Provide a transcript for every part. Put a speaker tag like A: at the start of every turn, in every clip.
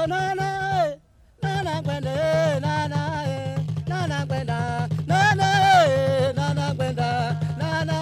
A: Oh nana, nana kwenda, nana, nana kwenda, nana, nana kwenda, nana,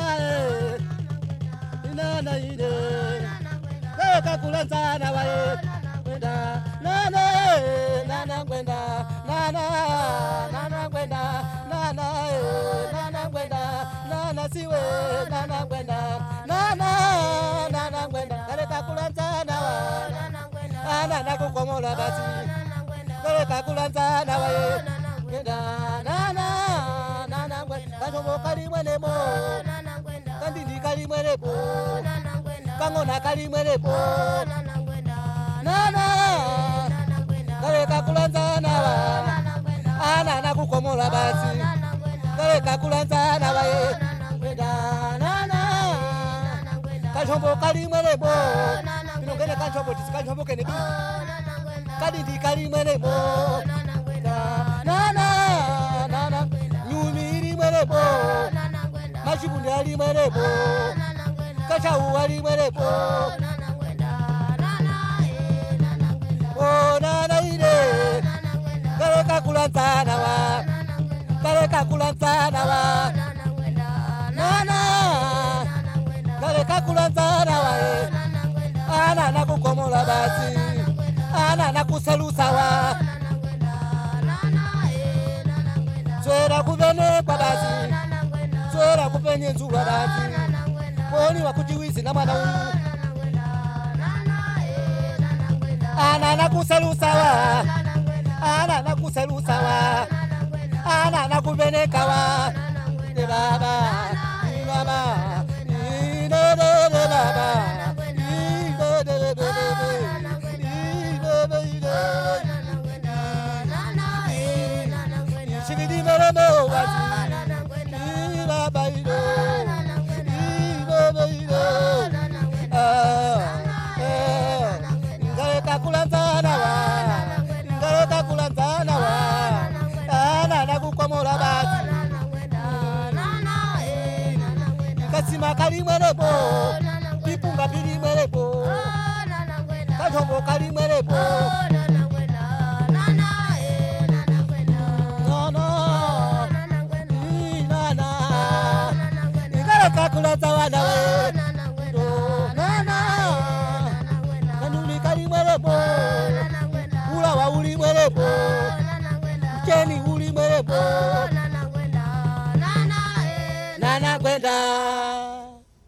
A: nana ide. Kakulanza na wae kwenda, nana, nana kwenda, nana, nana kwenda, nana, nana kwenda, nana siwe, nana kwenda, nana, nana kwenda. Kale kakulanza na wae. Nana nakukomola basi, kale kakulanza na wae, nana, nana kwenda, kanyomo kali mwenemo, kandidi kali mwenebo, kangona kali mwenebo, nana, kale kakulanza na wae, nana nakukomola basi, kale kakulanza na wae, nana, kanyomo kali mwenebo. Kene kanchobo tiskanchobo kene bi kadi di kali mene bo nana nana nyumiri mene bo machibundi ali mene bo kachau ali mene bo oh nana ide kale kakulanza na wa kale kakulanza na wa nana kale kakulanza na wa ana nakukomola basi, ana nakusalusa wa swera kuvene kwa basi, swera kupenye nzuwa basi, poni wakujiwizi na mwana ungu ana nakusalusa wa, ana nakusalusa wa, ana nakuveneka wa, baba.